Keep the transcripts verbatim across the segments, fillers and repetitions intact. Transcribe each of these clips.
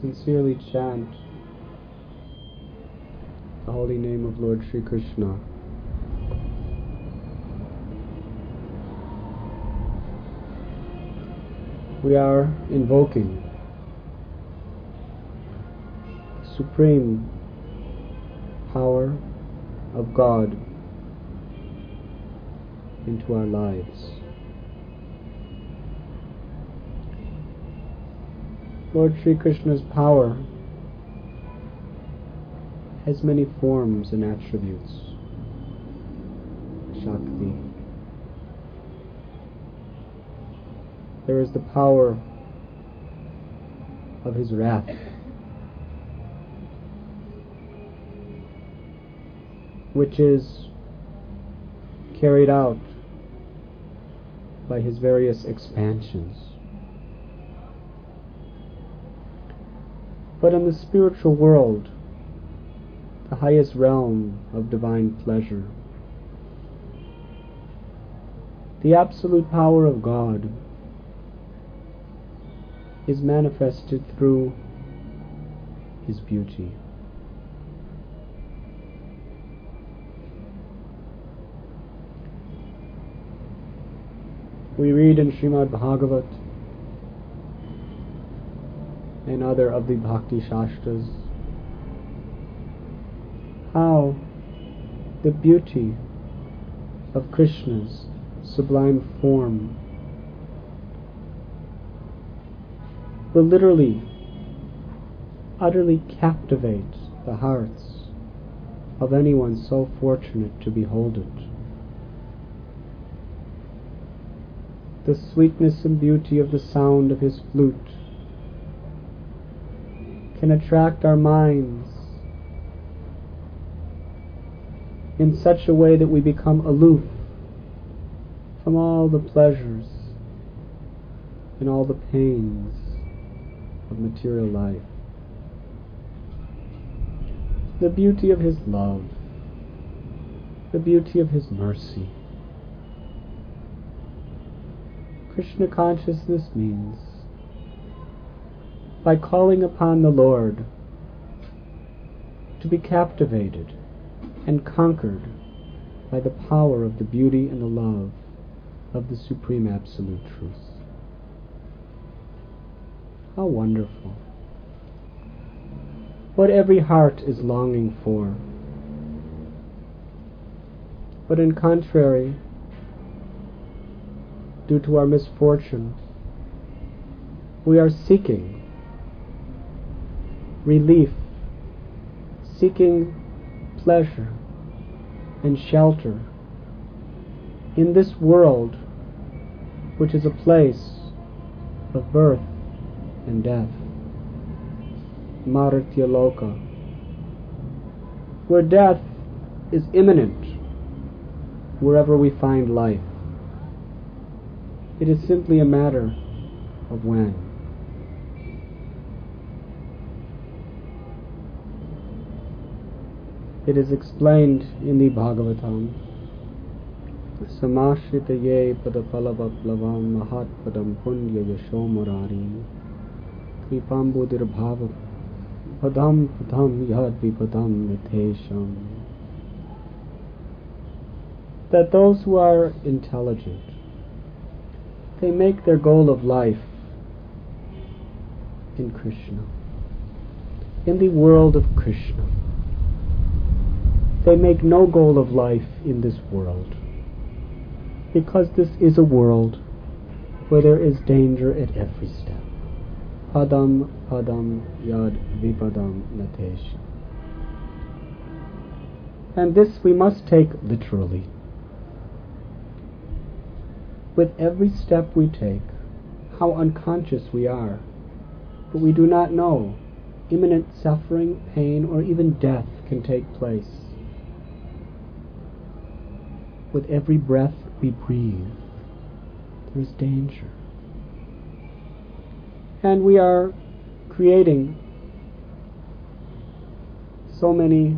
sincerely chant the holy name of Lord Sri Krishna. We are invoking the supreme power of God into our lives. Lord Sri Krishna's power has many forms and attributes. Shakti. There is the power of his wrath, which is carried out by his various expansions. But in the spiritual world, the highest realm of divine pleasure, the absolute power of God is manifested through his beauty. We read in Srimad Bhagavat and other of the Bhakti Shastras how the beauty of Krishna's sublime form will literally, utterly captivate the hearts of anyone so fortunate to behold it. The sweetness and beauty of the sound of his flute can attract our minds in such a way that we become aloof from all the pleasures and all the pains of material life. The beauty of his love, the beauty of his mercy. Krishna consciousness means by calling upon the Lord to be captivated and conquered by the power of the beauty and the love of the Supreme Absolute Truth. How wonderful. What every heart is longing for. But in contrary, due to our misfortune, we are seeking relief, seeking pleasure and shelter in this world, which is a place of birth and death, Maritya Loka, where death is imminent wherever we find life. It is simply a matter of when. It is explained in the Bhagavatam, Samashita ye padapalavaplavam mahat padam punya yasho murari kripambudir bhava padam padam yad vipadam nitesham. That those who are intelligent, they make their goal of life in Krishna, in the world of Krishna. They make no goal of life in this world, because this is a world where there is danger at every step. Padam padam yad vipadam natesh. And this we must take literally. With every step we take, how unconscious we are, but we do not know imminent suffering, pain, or even death can take place. With every breath we breathe, there is danger. And we are creating so many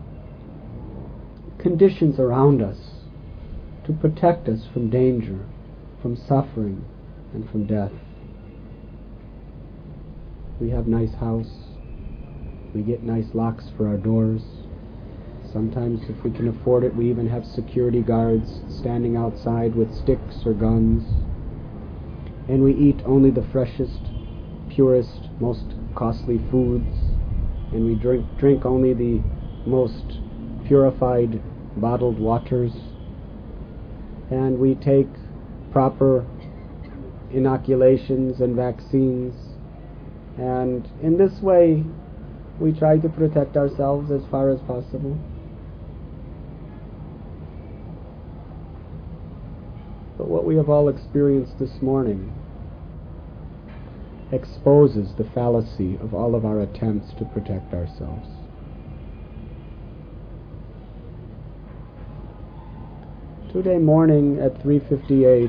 conditions around us to protect us from danger, from suffering, and from death. We have nice house. We get nice locks for our doors. Sometimes, if we can afford it, we even have security guards standing outside with sticks or guns. And we eat only the freshest, purest, most costly foods. And we drink, drink only the most purified bottled waters. And we take proper inoculations and vaccines. And in this way, we try to protect ourselves as far as possible. But what we have all experienced this morning exposes the fallacy of all of our attempts to protect ourselves. Today morning at three fifty-eight,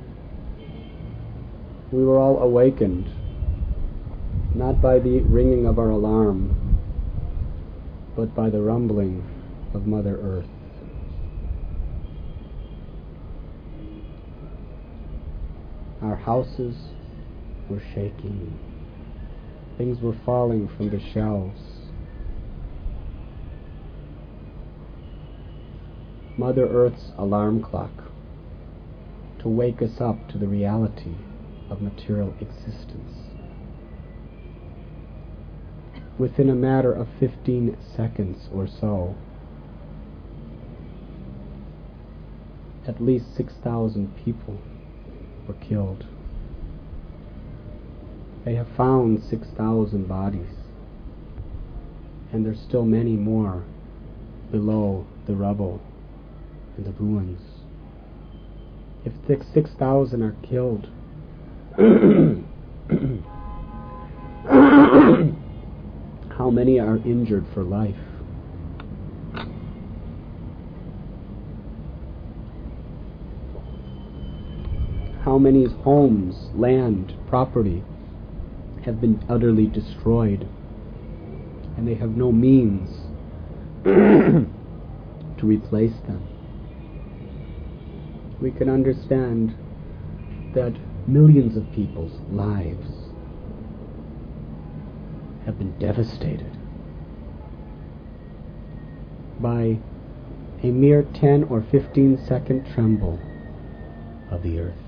we were all awakened, not by the ringing of our alarm, but by the rumbling of Mother Earth. Our houses were shaking. Things were falling from the shelves. Mother Earth's alarm clock to wake us up to the reality of material existence. Within a matter of fifteen seconds or so, at least six thousand people were killed. They have found six thousand bodies, and there's still many more below the rubble and the ruins. If six thousand are killed, how many are injured for life? How many homes, land, property have been utterly destroyed, and they have no means to replace them? We can understand that millions of people's lives have been devastated by a mere ten or fifteen second tremble of the earth.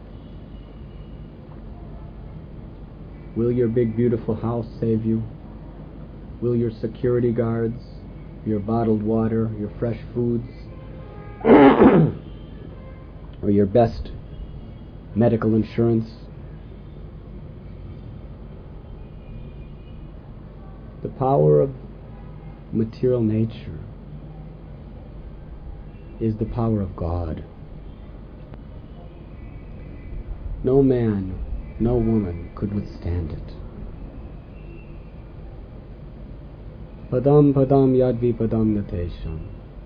Will your big beautiful house save you? Will your security guards, your bottled water, your fresh foods, or your best medical insurance? The power of material nature is the power of God. No man, no woman could withstand it. Padam padam yadvi padam natesham.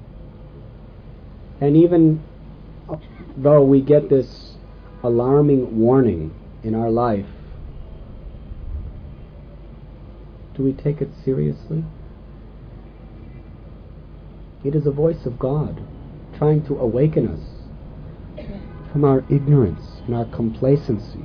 And even though we get this alarming warning in our life, do we take it seriously? It is a voice of God trying to awaken us from our ignorance and our complacency.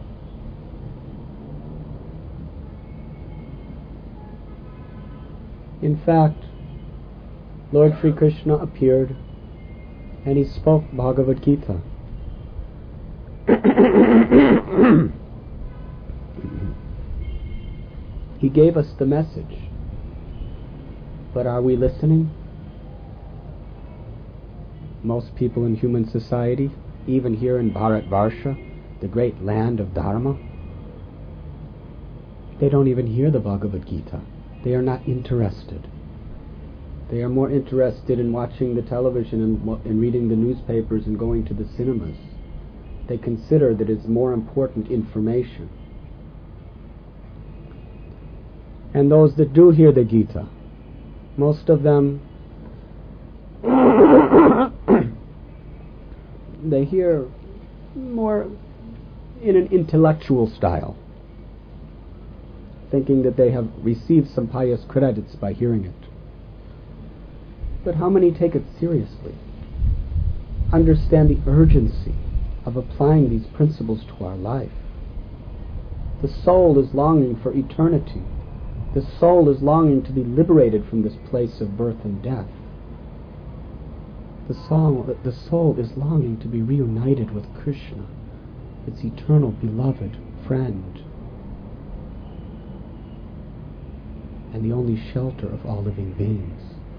In fact, Lord Sri Krishna appeared and he spoke Bhagavad Gita. He gave us the message. But are we listening? Most people in human society, even here in Bharatvarsha, the great land of Dharma, they don't even hear the Bhagavad Gita. They are not interested. They are more interested in watching the television and, and reading the newspapers and going to the cinemas. They consider that it's more important information. And those that do hear the Gita, most of them, they hear more in an intellectual style, thinking that they have received some pious credits by hearing it. But how many take it seriously? Understand the urgency of applying these principles to our life. The soul is longing for eternity. The soul is longing to be liberated from this place of birth and death. The soul, the soul is longing to be reunited with Krishna, its eternal beloved friend, and the only shelter of all living beings.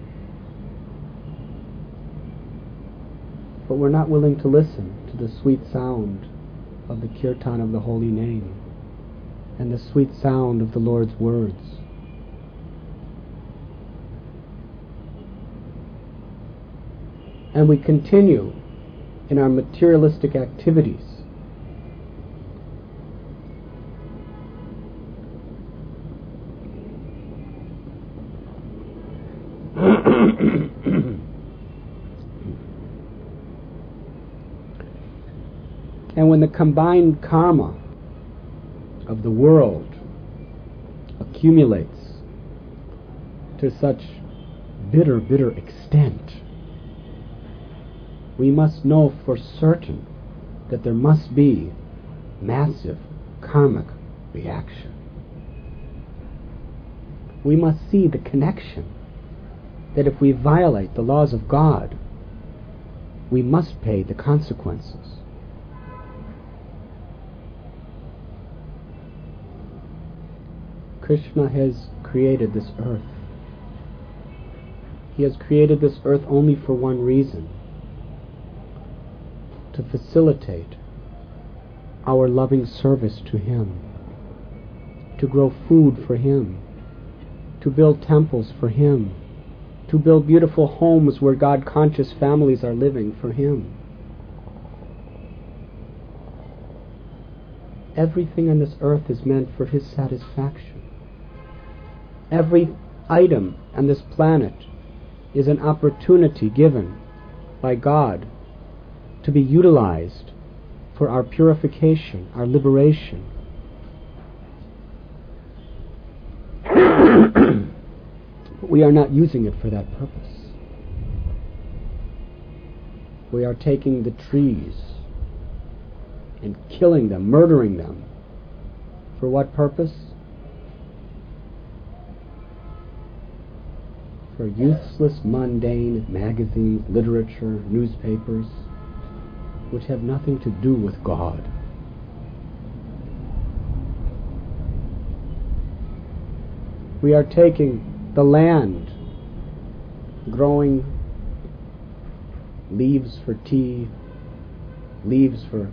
But we're not willing to listen to the sweet sound of the kirtan of the holy name and the sweet sound of the Lord's words. And we continue in our materialistic activities. And when the combined karma of the world accumulates to such bitter, bitter extent, we must know for certain that there must be massive karmic reaction. We must see the connection that if we violate the laws of God, we must pay the consequences. Krishna has created this earth. He has created this earth only for one reason: to facilitate our loving service to Him, to grow food for Him, to build temples for Him, to build beautiful homes where God-conscious families are living for Him. Everything on this earth is meant for His satisfaction. Every item on this planet is an opportunity given by God to be utilized for our purification, our liberation. But we are not using it for that purpose. We are taking the trees and killing them, murdering them. For what purpose? For useless, mundane magazines, literature, newspapers, which have nothing to do with God. We are taking the land, growing leaves for tea, leaves for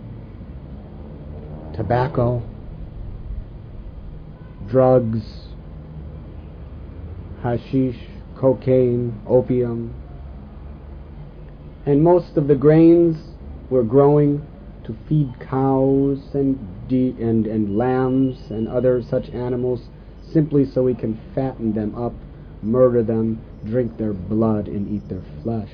tobacco, drugs, hashish, cocaine, opium, and most of the grains we're growing to feed cows and de- and and lambs and other such animals, simply so we can fatten them up, murder them, drink their blood, and eat their flesh.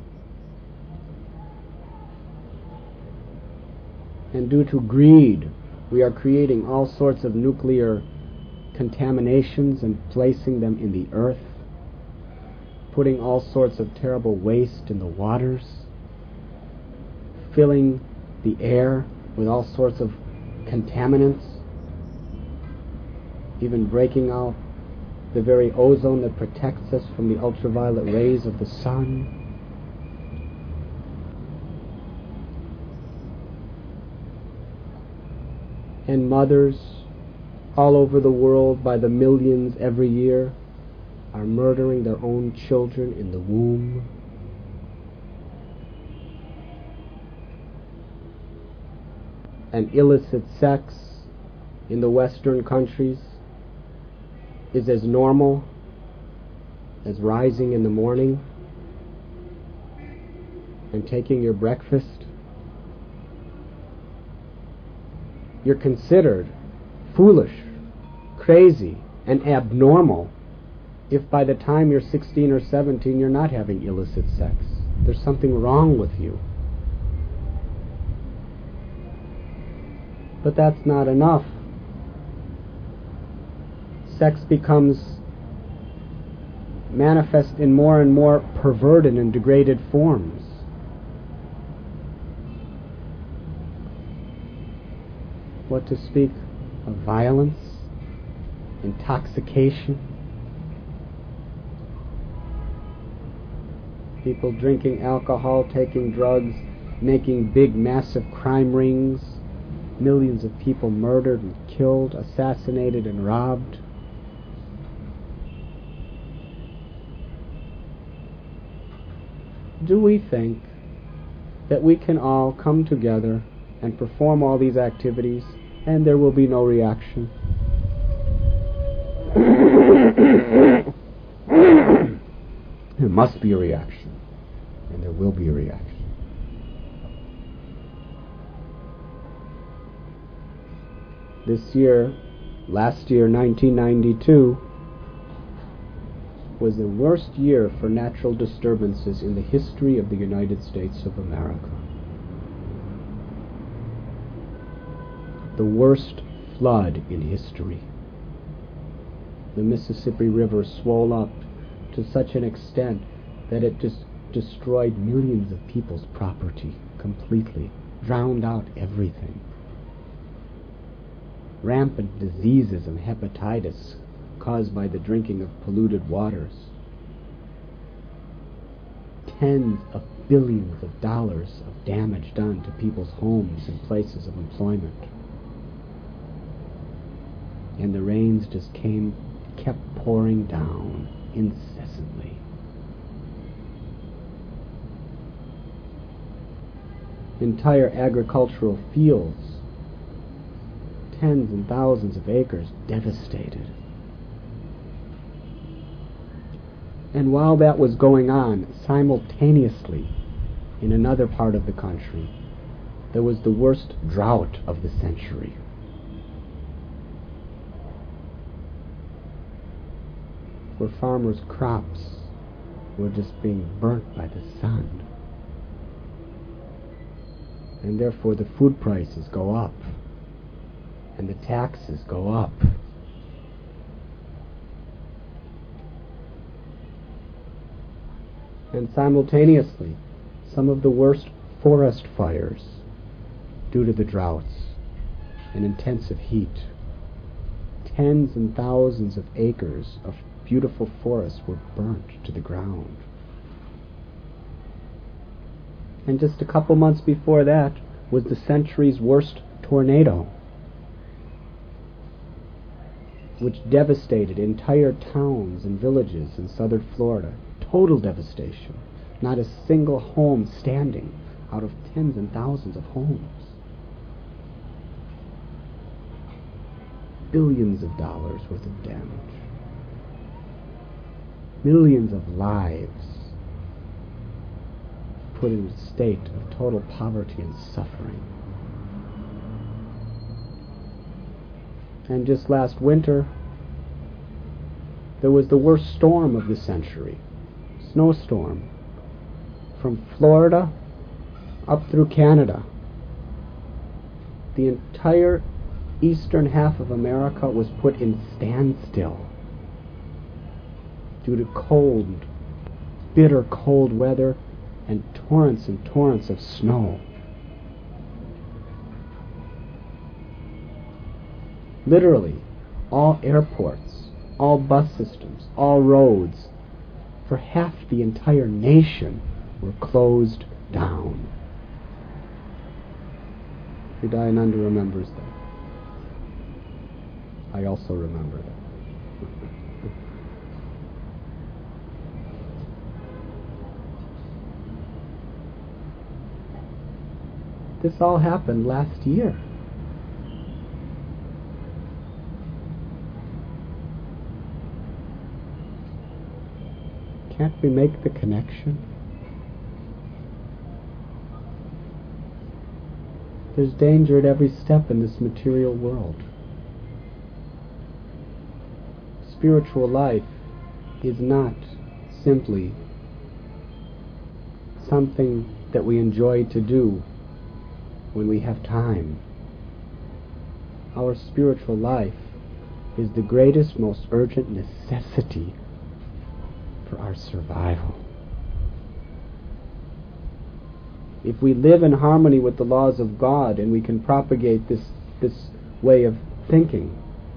And due to greed, we are creating all sorts of nuclear contaminations and placing them in the earth, putting all sorts of terrible waste in the waters, filling the air with all sorts of contaminants, even breaking out the very ozone that protects us from the ultraviolet rays of the sun. And mothers all over the world by the millions every year are murdering their own children in the womb. And illicit sex in the Western countries is as normal as rising in the morning and taking your breakfast. You're considered foolish, crazy, and abnormal if by the time you're sixteen or seventeen you're not having illicit sex. There's something wrong with you. But that's not enough. Sex becomes manifest in more and more perverted and degraded forms. What to speak of violence, intoxication, people drinking alcohol, taking drugs, making big, massive crime rings, millions of people murdered and killed, assassinated and robbed. Do we think that we can all come together and perform all these activities and there will be no reaction? There must be a reaction, and there will be a reaction. This year, last year, nineteen ninety-two, was the worst year for natural disturbances in the history of the United States of America. The worst flood in history. The Mississippi River swelled up to such an extent that it just destroyed millions of people's property completely, drowned out everything. Rampant diseases and hepatitis caused by the drinking of polluted waters. Tens of billions of dollars of damage done to people's homes and places of employment. And the rains just came, kept pouring down incessantly. Entire agricultural fields, tens and thousands of acres devastated. And while that was going on, simultaneously, in another part of the country, there was the worst drought of the century. Where farmers' crops were just being burnt by the sun. And therefore the food prices go up, and the taxes go up. And simultaneously, some of the worst forest fires due to the droughts and intensive heat. Tens and thousands of acres of beautiful forests were burnt to the ground. And just a couple months before that was the century's worst tornado, which devastated entire towns and villages in southern Florida. Total devastation. Not a single home standing out of tens and thousands of homes. Billions of dollars worth of damage. Millions of lives put in a state of total poverty and suffering. And just last winter, there was the worst storm of the century. Snowstorm from Florida up through Canada. The entire eastern half of America was put in standstill due to cold, bitter cold weather and torrents and torrents of snow. Literally, all airports, all bus systems, all roads, for half the entire nation were closed down. Hridayananda remembers that. I also remember that. This all happened last year. Can't we make the connection? There's danger at every step in this material world. Spiritual life is not simply something that we enjoy to do when we have time. Our spiritual life is the greatest, most urgent necessity for our survival. If we live in harmony with the laws of God and we can propagate this, this way of thinking.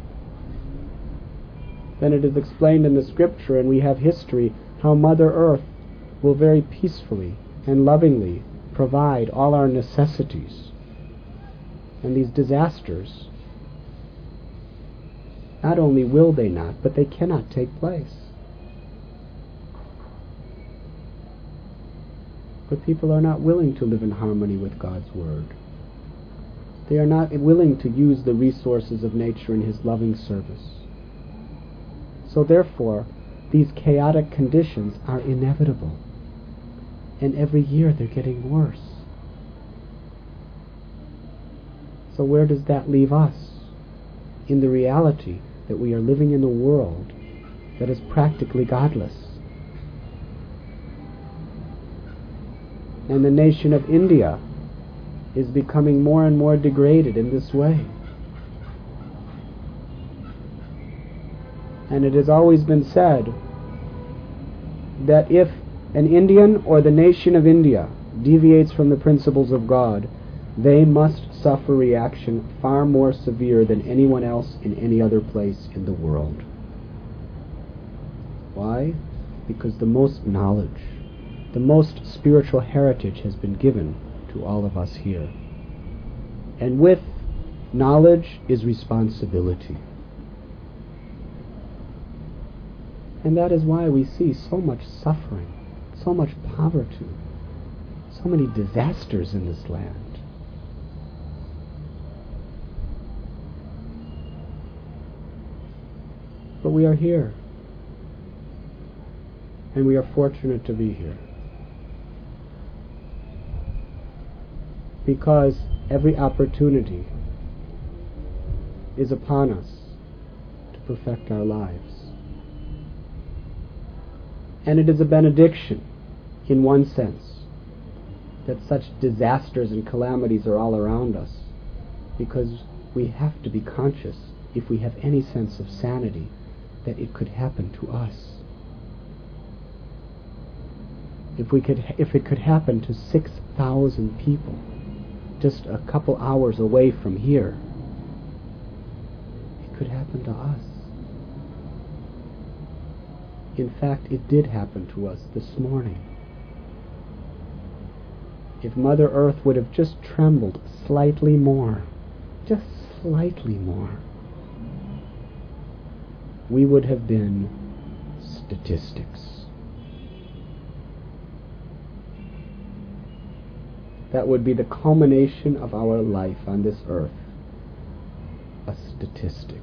Then it is explained in the scripture, and we have history, how Mother Earth will very peacefully and lovingly provide all our necessities. And these disasters, not only will they not, but they cannot take place. But people are not willing to live in harmony with God's Word. They are not willing to use the resources of nature in His loving service. So therefore, these chaotic conditions are inevitable. And every year they're getting worse. So where does that leave us? In the reality that we are living in a world that is practically godless. And the nation of India is becoming more and more degraded in this way. And it has always been said that if an Indian or the nation of India deviates from the principles of God, they must suffer reaction far more severe than anyone else in any other place in the world. Why? Because the most knowledge, the most spiritual heritage has been given to all of us here. And with knowledge is responsibility. And that is why we see so much suffering, so much poverty, so many disasters in this land. But we are here. And we are fortunate to be here. Because every opportunity is upon us to perfect our lives. And it is a benediction, in one sense, that such disasters and calamities are all around us, because we have to be conscious, if we have any sense of sanity, that it could happen to us. If we could, if it could happen to six thousand people, just a couple hours away from here, it could happen to us. In fact, it did happen to us this morning. If Mother Earth would have just trembled slightly more, just slightly more, we would have been statistics. That would be the culmination of our life on this earth, a statistic.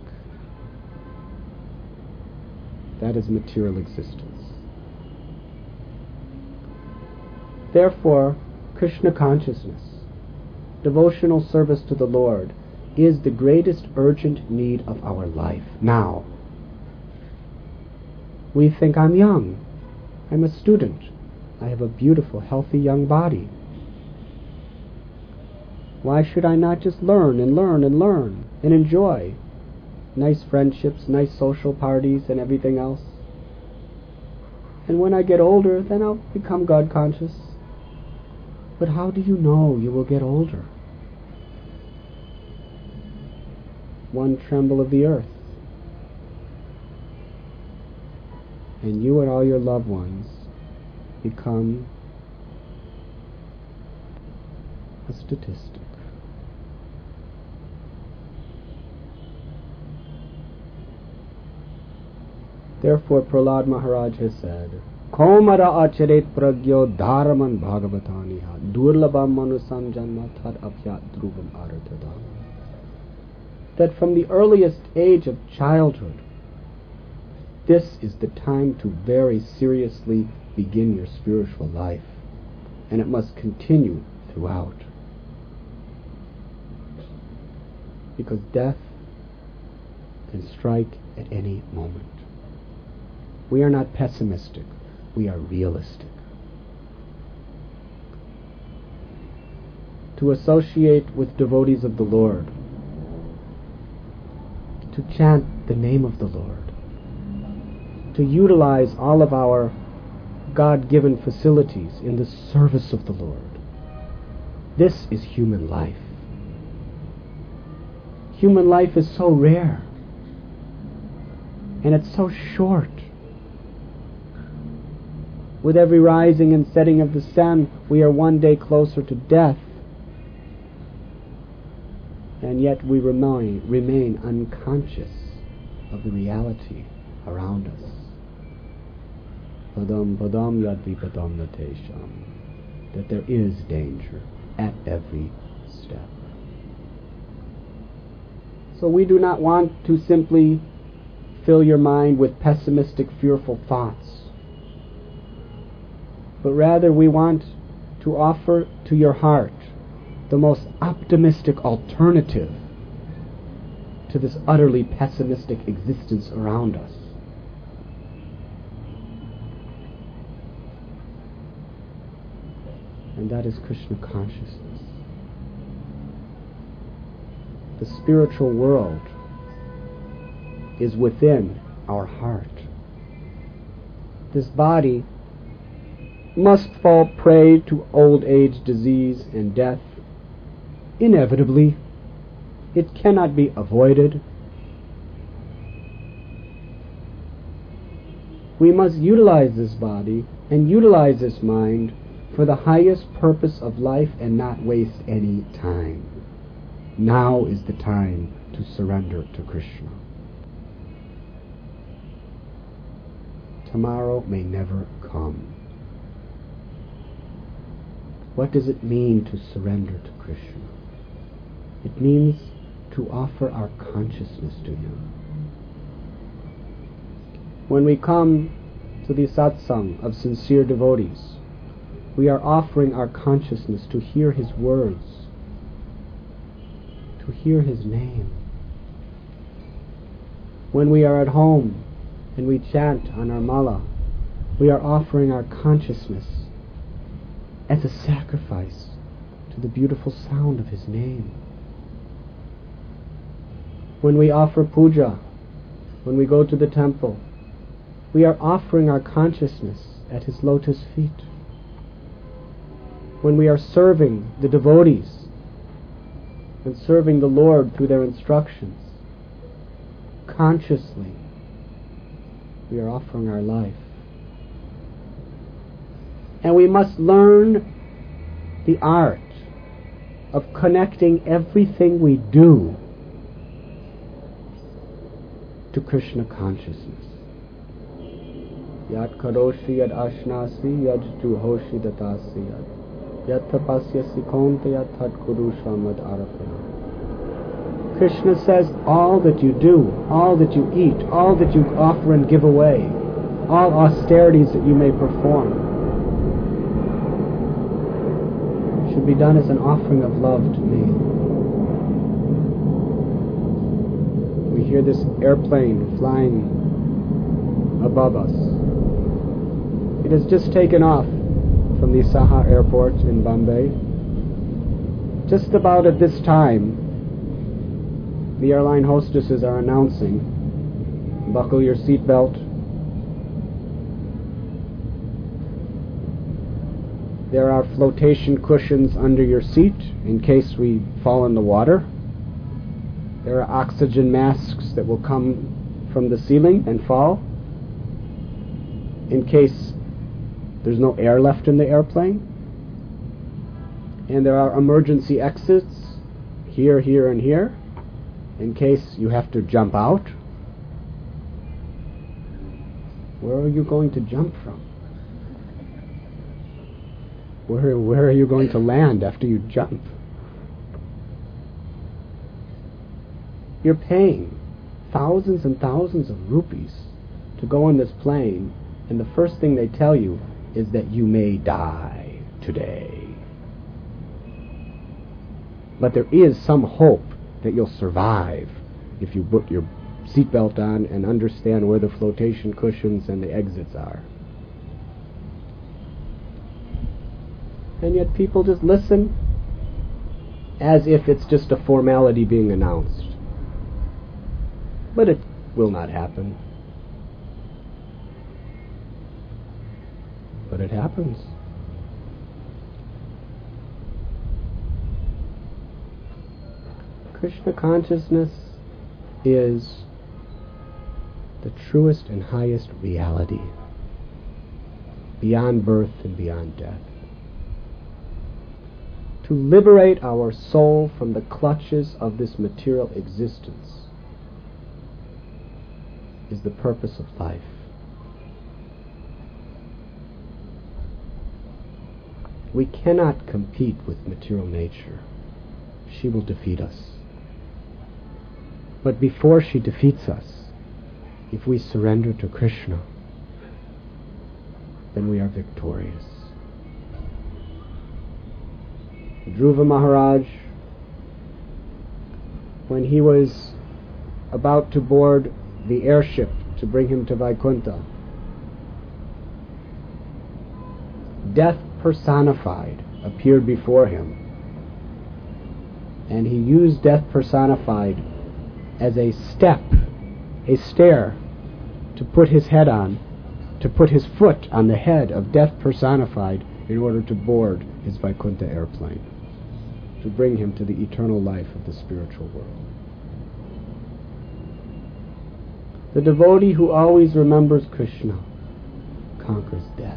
That is material existence. Therefore, Krishna consciousness, devotional service to the Lord, is the greatest urgent need of our life now. We think, I'm young, I'm a student, I have a beautiful, healthy young body. Why should I not just learn and learn and learn and enjoy nice friendships, nice social parties, and everything else? And when I get older, then I'll become God conscious. But how do you know you will get older? One tremble of the earth, and you and all your loved ones become a statistic. Therefore, Prahlad Maharaj has said, Komara acharet pragyo dharman bhagavataniha durlabam manusam janma tad apyat dhruvam aratadam. That from the earliest age of childhood, this is the time to very seriously begin your spiritual life, and it must continue throughout. Because death can strike at any moment. We are not pessimistic, we are realistic. To associate with devotees of the Lord, to chant the name of the Lord, to utilize all of our God-given facilities in the service of the Lord. This is human life. Human life is so rare, and it's so short. With every rising and setting of the sun, we are one day closer to death, and yet we remain, remain unconscious of the reality around us. Padam padam yadvi padam natesham. That there is danger at every step. So we do not want to simply fill your mind with pessimistic, fearful thoughts, but rather we want to offer to your heart the most optimistic alternative to this utterly pessimistic existence around us. And that is Krishna consciousness. The spiritual world is within our heart. This body must fall prey to old age, disease, and death. Inevitably, it cannot be avoided. We must utilize this body and utilize this mind for the highest purpose of life and not waste any time. Now is the time to surrender to Krishna. Tomorrow may never come. What does it mean to surrender to Krishna? It means to offer our consciousness to Him. When we come to the satsang of sincere devotees, we are offering our consciousness to hear His words, to hear His name. When we are at home and we chant on our mala, we are offering our consciousness as a sacrifice to the beautiful sound of His name. When we offer puja, when we go to the temple, we are offering our consciousness at His lotus feet. When we are serving the devotees and serving the Lord through their instructions, consciously we are offering our life. And we must learn the art of connecting everything we do to Krishna consciousness. Yat karoshi yad ashnasi yad juhoshi datasi yad yat tapasyasi konta yat tat kurusha mad arapana. Krishna says, all that you do, all that you eat, all that you offer and give away, all austerities that you may perform, should be done as an offering of love to me. We hear this airplane flying above us. It has just taken off from the Saha airport in Bombay. Just about at this time, the airline hostesses are announcing, buckle your seatbelt. There are flotation cushions under your seat in case we fall in the water. There are oxygen masks that will come from the ceiling and fall in case there's no air left in the airplane. And there are emergency exits here, here, and here in case you have to jump out. Where are you going to jump from? Where, where are you going to land after you jump? You're paying thousands and thousands of rupees to go on this plane, and the first thing they tell you is that you may die today. But there is some hope that you'll survive if you put your seatbelt on and understand where the flotation cushions and the exits are. And yet people just listen as if it's just a formality being announced. But it will not happen. But it happens. Krishna consciousness is the truest and highest reality, beyond birth and beyond death. To liberate our soul from the clutches of this material existence is the purpose of life. We cannot compete with material nature. She will defeat us. But before she defeats us, if we surrender to Krishna, then we are victorious. Dhruva Maharaj, when he was about to board the airship to bring him to Vaikuntha, death personified appeared before him, and he used death personified as a step, a stair, to put his head on, to put his foot on the head of death personified in order to board his Vaikuntha airplane, to bring him to the eternal life of the spiritual world. The devotee who always remembers Krishna conquers death.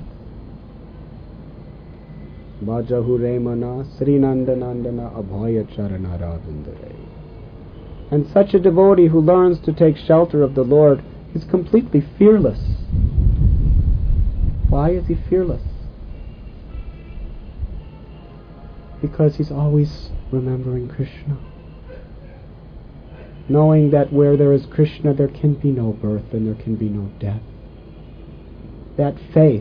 Bhajahu Remana Srinandanandana Abhaya Charana Ravindare. And such a devotee who learns to take shelter of the Lord is completely fearless. Why is he fearless? Because he's always remembering Krishna, knowing that where there is Krishna there can be no birth and there can be no death. That faith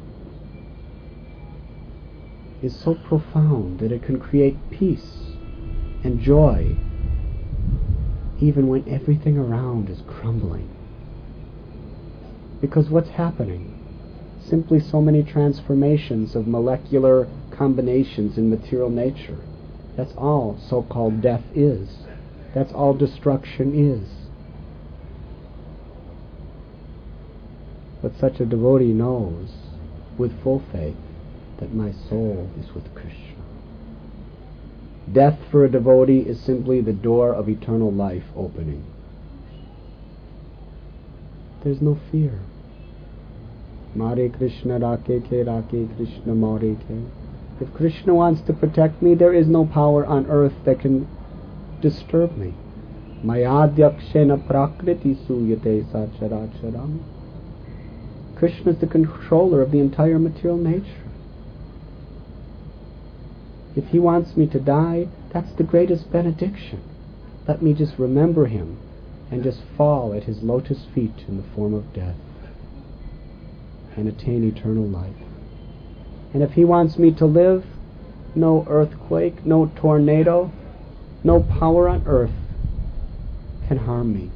is so profound that it can create peace and joy even when everything around is crumbling. Because what's happening? Simply so many transformations of molecular combinations in material nature. That's all so-called death is. That's all destruction is. But such a devotee knows with full faith that my soul is with Krishna. Death for a devotee is simply the door of eternal life opening. There's no fear. Mare Krishna Rake Ke Rake Krishna Mare Ke. If Krishna wants to protect me, there is no power on earth that can disturb me. Mayadhyakshena prakriti suyate sacharacharam. Krishna is the controller of the entire material nature. If he wants me to die, that's the greatest benediction. Let me just remember him and just fall at his lotus feet in the form of death and attain eternal life. And if he wants me to live, no earthquake, no tornado, no power on earth can harm me.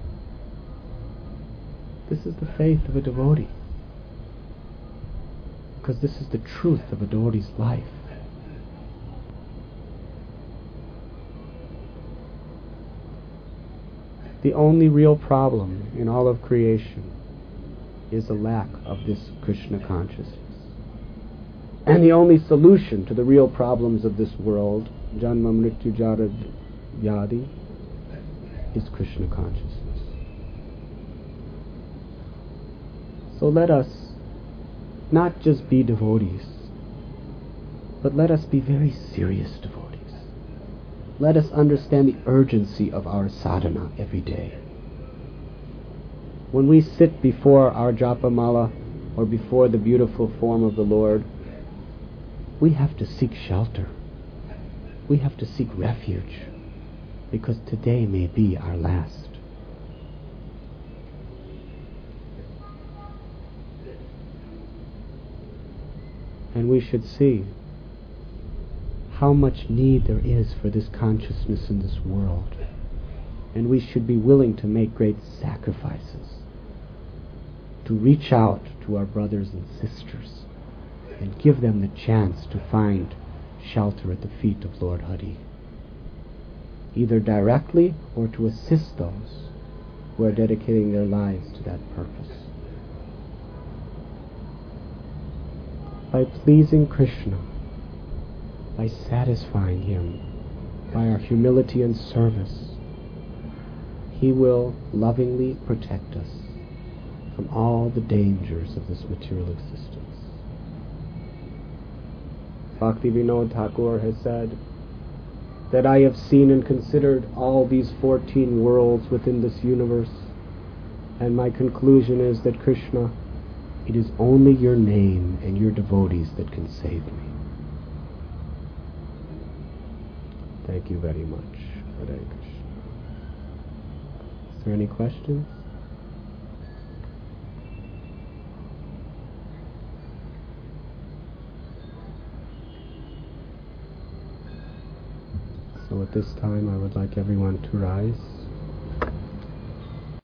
This is the faith of a devotee, because this is the truth of a devotee's life. The only real problem in all of creation is the lack of this Krishna consciousness. And the only solution to the real problems of this world, Janma Mrityu Jara Vyadi, is Krishna consciousness. So let us not just be devotees, but let us be very serious devotees. Let us understand the urgency of our sadhana every day. When we sit before our japamala or before the beautiful form of the Lord, we have to seek shelter. We have to seek refuge, because today may be our last. And we should see how much need there is for this consciousness in this world. And we should be willing to make great sacrifices to reach out to our brothers and sisters and give them the chance to find shelter at the feet of Lord Hari, either directly or to assist those who are dedicating their lives to that purpose. By pleasing Krishna, by satisfying him, by our humility and service, He will lovingly protect us from all the dangers of this material existence. Bhaktivinoda Thakur has said that I have seen and considered all these fourteen worlds within this universe, and my conclusion is that Krishna, it is only your name and your devotees that can save me. Thank you very much. Hare Krishna. Is there any questions? So at this time I would like everyone to rise.